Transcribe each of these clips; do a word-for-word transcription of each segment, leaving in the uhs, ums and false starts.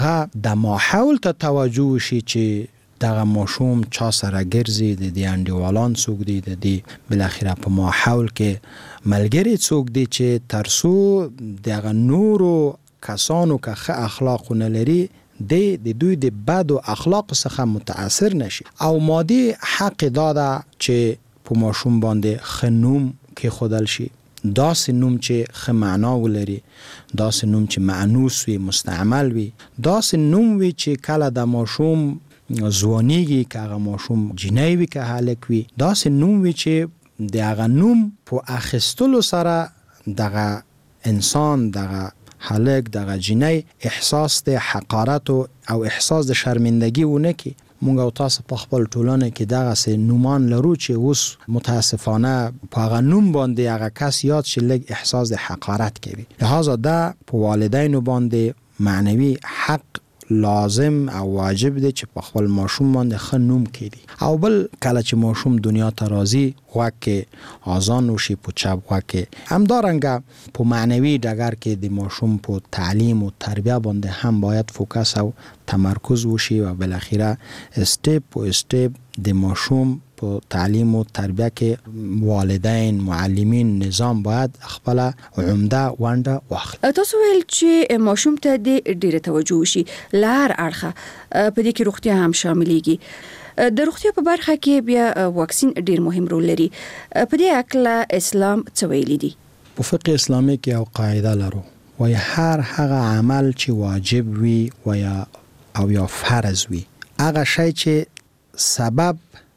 ها د ماحول ته توجه شي چې دغه ماشوم چا سره ګرځي، د دې انډیوالان څوک دي، د دې بالاخره په ماحول کې ملګری څوک دي چې ترسو دغه نورو کسانو که ښه اخلاق نه لري د دوی د بد او اخلاق څخه متاثر نشي. او مادي حق داده چې په ماشوم باندې خنوم کې خودل شي، داسې نوم چې ښه معنا ولري، داسې نوم چې معنوس وي، مستعمل وي، داسې نوم وي چې کله د ماشوم ځوانیږي، که هغه ماشوم جنۍ وي که هلک وي، داسې نوم وي چې د هغه نوم په اخیستلو سره دغه انسان، دغه هلک، دغه جنۍ احساس د حقارت او احساس د شرمندگی ونه کی. مونږ او تاسو په خپل ټولنه کې دغه سه نومان لرو چې اوس متاسفانه په هغه نوم باندې هغه کس یاد شي لږ احساس د حقارت کوي. لہذا دا په والدینو باندې معنوي حق لازم او واجب دی چې په خپل ماشوم باندې ښه نوم کړي. او بل کله چې ماشوم دنیا ته راځي غوږ کې اذان وشي په چپ غوږ کې، همدارنګه په معنوي ډګر کې د ماشوم په تعلیم او تربیه باندې هم باید فوکس او تمرکز وشي و بالاخره استپ په استپ د ماشوم په تعلیم او تربیه کې والدین، معلمین، نظام باید خپل عمده ونډه واخلي. تاسو ویل چې ماشوم ته د ډیره توجه وشي، لار اړخه په دې کې روغتیا هم شاملېږي. د روغتیا په برخه کې بیا واکسین ډیر مهم رول لري. په دې اړه اسلام څه ویلي دي؟ په فقه اسلامي کې یو قاعده لرو، وایي هر هغه عمل چې واجب وي و یا او یا فرض وي، هغه شی چې سبب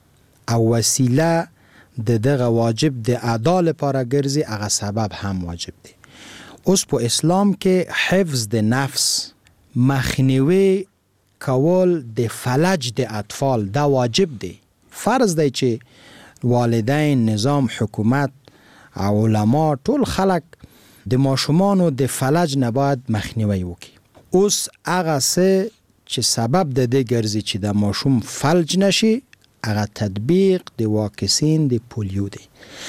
او وسیله د دغه واجب د ادا لپاره ګرځي، هغه سبب هم واجب دی. اوس په اسلام کې حفظ د نفس، مخنیوي کول د فلج د اطفال دا واجب دی. فرض دی چې والدین، نظام، حکومت او علما ټول خلک د ماشومانو د فلج نه باید مخنیوي وکړي. اوس هغه څه چې سبب د دې ګرځي چې د ماشوم فلج نشي، هغه تطبیق د واکسین د پولیو دی.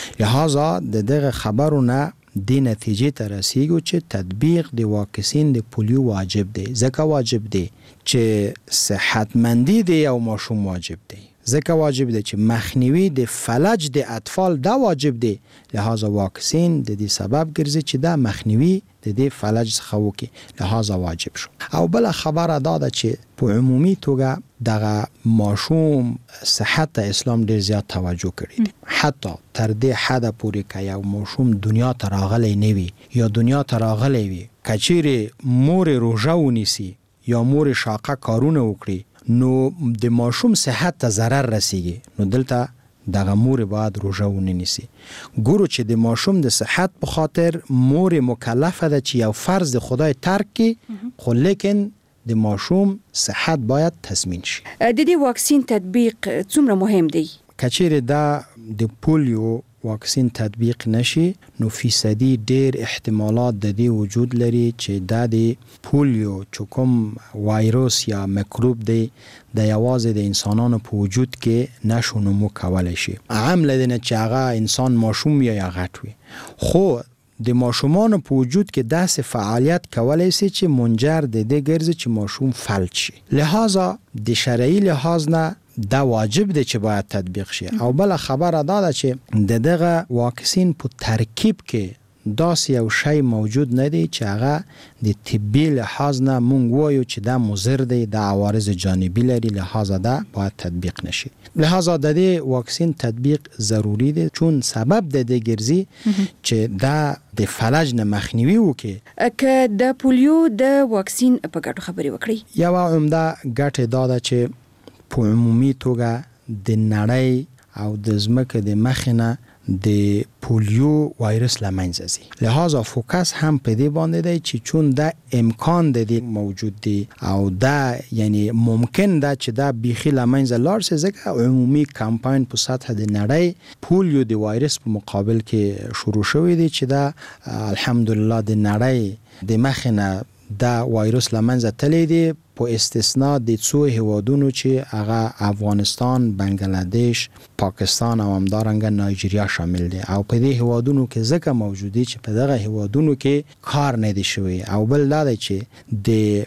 لہذا د دغه خبرونه د نتیجې ته رسیږو چې تطبیق د واکسین د پولیو واجب دی. ځکه واجب دی چې صحتمندی دی او ماشوم واجب دی. ځکه واجب دی چې مخنیوي د فلج د اطفال دا واجب دی. لہذا واکسین د دې سبب ګرځي چې دا مخنیوي د دې فلج څخه وکړي، لہذا واجب شو. او بل خبره دا ده چې په عمومي توګه دغه ماشوم صحت ته اسلام ډیر زیات توجه کړی دی. حتی تر دې حد پورې که یو ماشوم دنیا ته راغلی نه وي یا دنیا ته راغلی وي، که چیرې مور روژه ونیسي یا مور شاقه کارونه وکړي، نو د ماشوم صحت ته ضرر رسیږي، نو دلته دغه مور باید روژه ونیسي. ګورو چې د ماشوم د صحت په خاطر مور مکلفه ده چې یو فرض د خدای ترک کی، خو لیکن د ماشوم صحت باید تضمین شي. د دې واکسین تطبیق څومره مهم دی؟ کچیر دا د پولیو واکسین تطبیق نشي، نو فیصدی ډیر احتمالات د دې وجود لري چې دا د پولیو چې کوم وایروس یا میکروب دی د یوازې د انسانانو په وجود کې نشو نمو کولی شي. عام لدنه چې هغه انسان ماشوم یا غټ وي، خو د ماشومان په وجود کې داسې فعالیت کولی شي چې منجر د دې ګرځي چې ماشوم فلج شي. لہذا د شرعي لحاظ نه دا واجب دی چې باید تطبیق شي. او بل خبره دا ده چې د دغه واکسین په ترکیب کې داسې یو شی موجود نه دی چې هغه د طبي لحاظ نه مونږ وایو چې دا مضر دی، دا عوارض جانبي لري، لہذا دا باید تطبیق نشي. لہذا د دې واکسین تطبیق ضروری دی، چون سبب د دې ګرځي چې دا د فلج نه مخنیوي وکړي. که د پولیو د واکسین په ګټو خبرې وکړي، یو عمده ګټه دا ده چې په عمومي توګه د نړۍ او د ځمکې د مخ نه د پولیو وایرس لمنځه ځي. لہذا فوکس هم په دې باندې دی چې چون دا امکان د دې موجود دی او دا یعنی ممکن ده چې دا بیخي لمنځه لاړ شي، ځکه عمومي کمپاین په سطح د نړۍ پولیو د وایرس په مقابل کې شروع شوی دی چې دا الحمدلله د نړۍ د مخ نه دا وایرس لمنځه تللی دی، په استثناء د څو هیوادونو چې هغه افغانستان، بنگلاديش، پاکستان او همدارنګه نایجیریا شامل دي. او په دې هیوادونو کې ځکه موجودي چې په دغه هیوادونو کې کار نه دی شوی. او بل دا دی چې د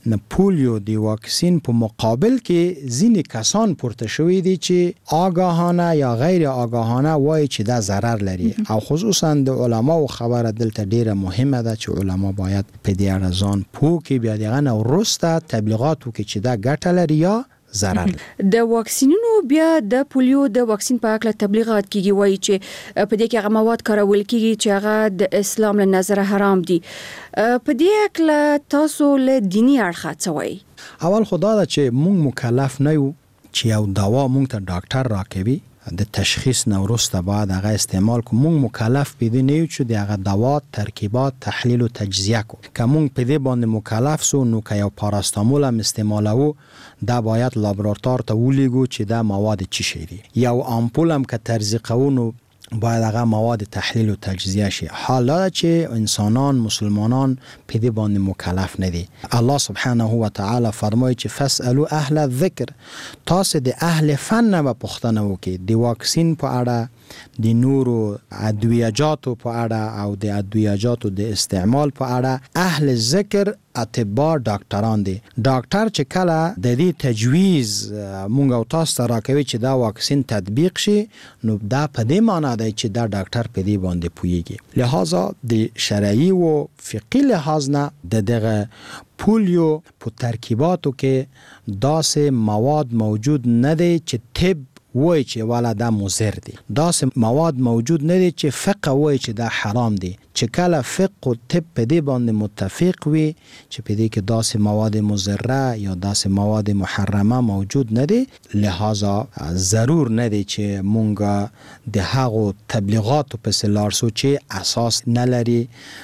نه پولیو د واکسین په مقابل کې ځینې کسان پورته شوي دي چې آگاهانه یا غیر آگاهانه وایي چې دا ضرر لري او خصوصا د علماو خبره دلته ډیره مهمه ده چې علما باید په دې اړه ځان پوه کړي، بیا دغه نه وروسته تبلیغات وکړي چې دا ګټه لري یا ضرر. د واکسینونو بیا د پولیو د واکسین په اړه تبلیغات کیږي، وایي چې په دې کې هغه مواد کارول کیږي چې هغه د اسلام له نظره حرام دي. په دې اړه تاسو له دینی اړخه څه وایي؟ اول خدا دا چې مونږ مکلف نه یو چې یو دوا مونږ ته ډاکټر راکوي، د تشخیص نه وروسته باید هغه استعمال کو. مونږ مکلف پدې نه یو چې دغه دوا ترکیبات تحلیل او تجزیه کو. که مونږ پدې باندې مکلف سو نو که یو پاراستامول هم استعمالو دا باید لابراتوار ته ولیږو چې دا مواد چی شي دي. یو آمپول هم که تزریقو نو باید هغه مواد تحلیل و تجزیه شي. حالا چې انسانان مسلمانان په دې باندې مکلف نه دي. الله سبحانه و تعالی فرمایي چې فاسالو اهل الذکر، تاسو د اهل فن نه پوښتنه وکړئ د واکسین په اړه، د نورو ادویجاتو په اړه او د ادویجاتو د استعمال په اړه. اهل ذکر اطباء ډاکټران دي. ډاکټر چې کله د دې تجویز مونږ او تاسو ته راکوي چې دا واکسین تطبیق شي نو دا په دې معنی دی چې دا ډاکټر په دې باندې پوهیږي. لہذا د شرعي او فقهي لحاظ نه د دغه پولیو په ترکیباتو کې داسې مواد موجود نه دی چې طب وای چې والا دا مضر دي. داسې مواد موجود نه دي چې فقه وای چې دا حرام دي. چې کله فقه او طب په دې باندې متفق وي چې په دې کې داسې مواد مضره یا داسې مواد محرمه موجود نه دي، لہذا ضرور نه دي چې مونږ د هغو تبلیغاتو پسې لاړ شو چې اساس نه لري،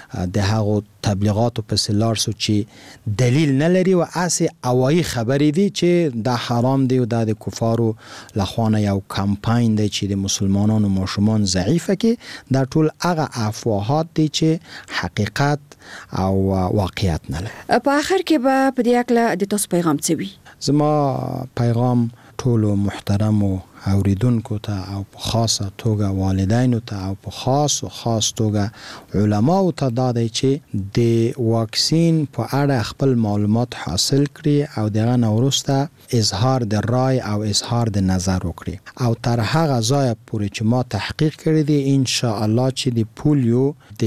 د هغو تبلیغاتو پسې لاړ شو چې دلیل نه لري او اسې اوایي خبرې دي چې دا حرام دي او دا د کفارو لخوا یو کمپاین دی چې د مسلمانانو ماشومان ضعیفه کې. دا ټول هغه افواهات دي چې حقیقت او واقعیت نه لري. په اخر کې به په دې اړه د تاسو پیغام څه وي؟ زما پیغام ټولو محترمو اوریدونکو ته او په خاصه توګه والدینو ته او په خاص او خاص توګه علماو ته دا دی چې د واکسین په اړه خپل معلومات حاصل کړي او دغه نه وروسته اظهار د رای او اظهار د نظر وکړي او تر هغه ځای پورې چې ما تحقیق کړی دی ان شاء الله چې د پولیو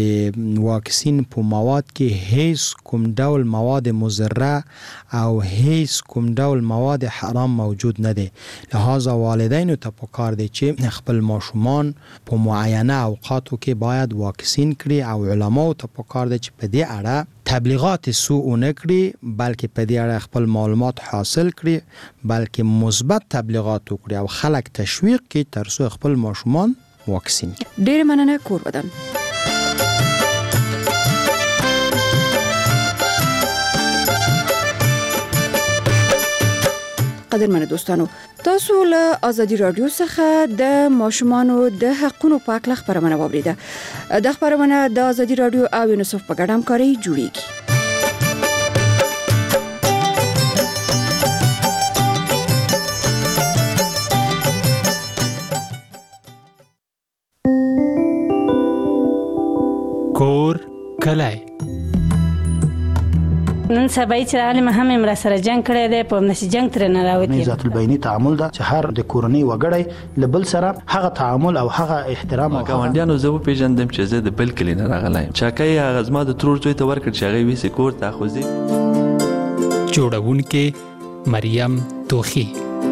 د واکسین په مواد کې هیڅ کوم ډول مواد مضره او هیڅ کوم ډول مواد حرام موجود نه دی. لہذا والدین نو ته پکار دی چې خپل ماشومان په معینه اوقاتو کې باید واکسین کړي او علماو ته پکار دی چې په دې اړه تبلیغات سوء نه کړي بلکې په دې اړه خپل معلومات حاصل کړي بلکې مثبت تبلیغات وکړي او خلک تشویق کړي تر څو خپل ماشومان واکسین کړي. ډېر مننه کور ودان. قدرمنو دوستانو، تاسو له ازادي رادیو څخه د ماشومانو د حقونو په اړه خبرونه واوریده. د خبرونه د ازادي رادیو او یونیسف په ګډه همکاري جوړیږي. کور کلای نن سبا چې عالم هم امر سره جنگ کړی دی په نشي جنگ تر نه راوتی. ذات البینی تعامل دا چې هر د کورنۍ وګړی لبل سره هغه تعامل او هغه احترام او ګاونډیانو زه په پیژندم چې زه د بل کلی نه راغلایم. چاکای هغه زما د ترور زوی ته ورکړ چې هغه ویسه کور ته خوځي. جوړونکې مریم توخی.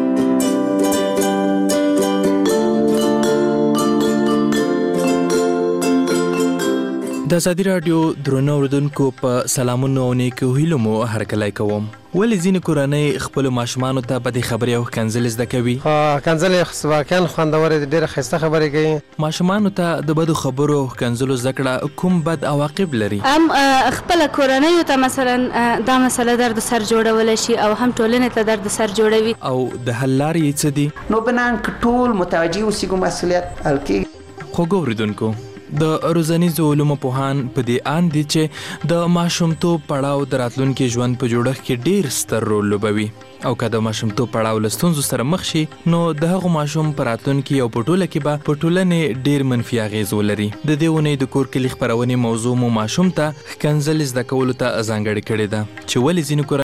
د ازادي رادیو درنو اوریدونکو په سلامونو او نیکو هیلو مو هرکلی کوم. ولې ځینې کورنۍ خپل ماشومانو ته بدې خبرې او کنځل زده کوي؟ خو کنځل واقعا خوندور دي، ډېره ښایسته خبرې کوي. ماشومانو ته د بدو خبرو او کنځلو زده کړه کوم بد عواقب لري؟ ام خپل کورنۍ ته مثلا دا مسله درد سر جوړول شي او هم ټولنې ته درد سر جوړوي او د حل لارې څه دي؟ نو بنان ټول متوجي اوسېږو مسؤلیت الکي. خو ګوریدونکو، د روزنیزو علومو پوهان په دې اند دي چې د ماشومتوب پړاو د راتلونکي ژوند په جوړښت کې ډیر ستر رول لوبوي او که د ماشومتوب پړاو له ستونزو سره مخ شي نو د هغو ماشوم په راتلونکي او په ټوله کې به په ټولنې ډیر منفي اغیز ولري. د دې اونۍ د کور کلي خپرونې موضوع مو ماشوم ته ښکنځل زده کولو ته ځانګړې کړې ده چې ولې ځینې